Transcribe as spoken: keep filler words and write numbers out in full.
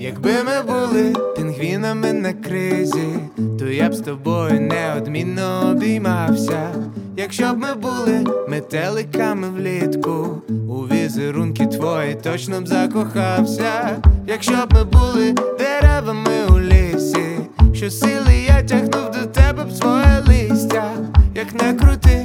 Якби ми були пінгвінами на кризі, то я б з тобою неодмінно обіймався. Якщо б ми були метеликами влітку, у візерунки твої точно б закохався. Якщо б ми були деревами у лісі, щосили я тягнув до тебе б своє листя. Як не крути,